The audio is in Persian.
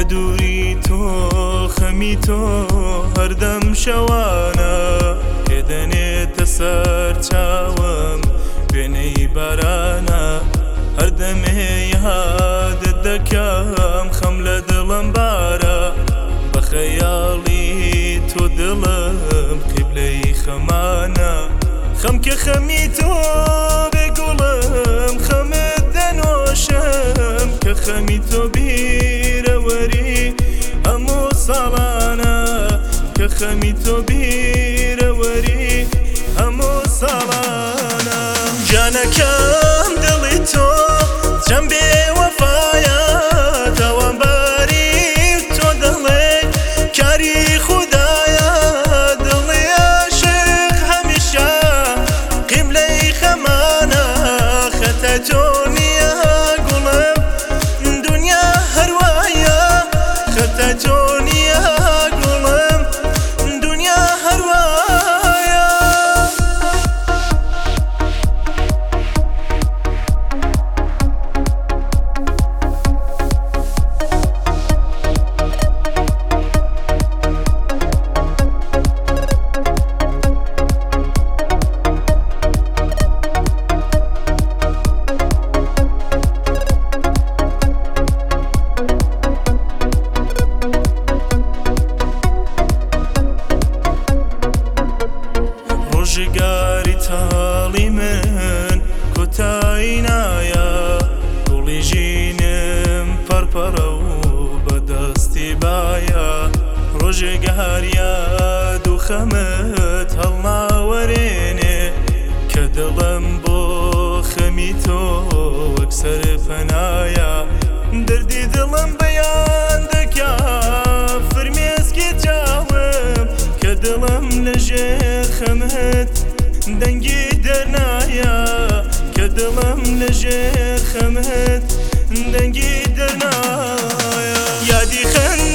دووری تۆ خەمی تۆ هەردەم شەوانە پێدەنێتە سەر چاوم وێنەی بارانە هەردەمێ یادت دەکەم خەم لە دڵم بارە بە خەیاڵی تۆ دڵم قیبلەی خەمانە خەم کە خەمی تۆ بێگوڵم خەمت دەنۆشم کە خەمی تۆ بیرەوەری هەموو ساڵانە کە خەمی تۆ بیرەوەری هەموو ساڵانە جانەکەم دڵی تۆ چەند بێوەفایە تاوانباری تۆ دەڵێ کاری خودایە دڵی عاشق هەمیشە قیبلەی خەمانە خەتە تۆ نییە گوڵم دونیا هەروایە خەتە تۆ نییە گوڵم دونیا هەروایە ڕۆژگاری تاڵی من کۆتایی نایە گوڵی ژینم پەرپەرە و بەدەستی بایە ڕۆژگاریا دوو خەمت هەڵناوەرێنێ کە دڵم بۆ خەمی تۆ وەک سەرپەنایە دەردی دڵم بەیان دەکا فرمێسکی چاوم کە دڵم لەژێر خەمت دەنگی دەرنایە کە دڵم لەژێر خەمت دەنگی دەرنایە یادی